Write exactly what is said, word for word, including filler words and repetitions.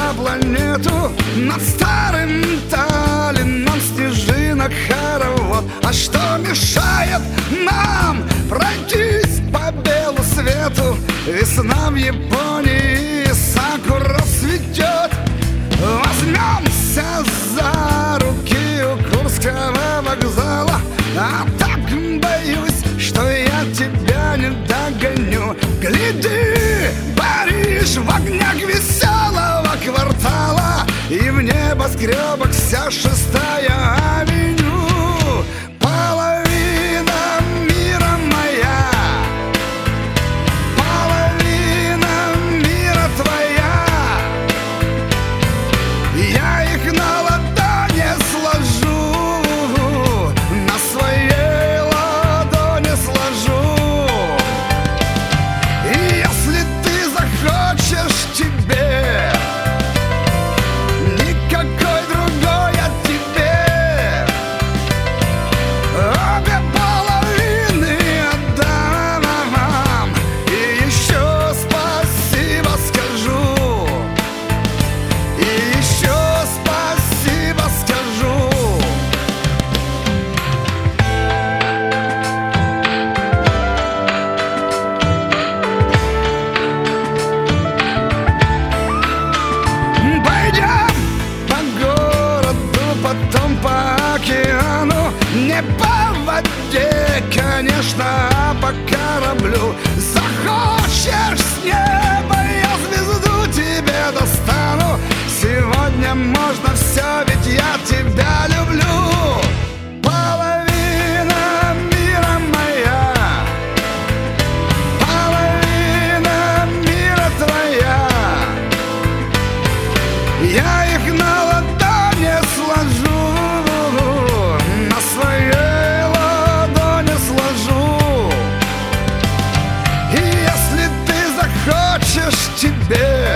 на планету. Над старым Таллином снежинок хоровод. А что мешает нам пройтись по белу свету? Весна в Японии, сакура цветет. Возьмемся за руки у Курского вокзала. А так боюсь, что я тебя не догоню. Гляди, Париж в огнях веселого квартала, и в небоскребах вся шестая авеню. Половина мира моя, половина мира твоя. Я их на ладони сложу, на своей ладони сложу. И если ты захочешь, тебе никакой другой от тебе. Обе половины отдам, и еще спасибо скажу, и еще спасибо скажу. Пойдем по городу, потом по океану. Не по воде, конечно, а по кораблю. Захочешь с неба, я звезду тебе достану. Сегодня можно все, ведь я тебя люблю. Половина мира моя, половина мира твоя. Я их на ладони сложу, на своей ладони сложу. И если ты захочешь, тебе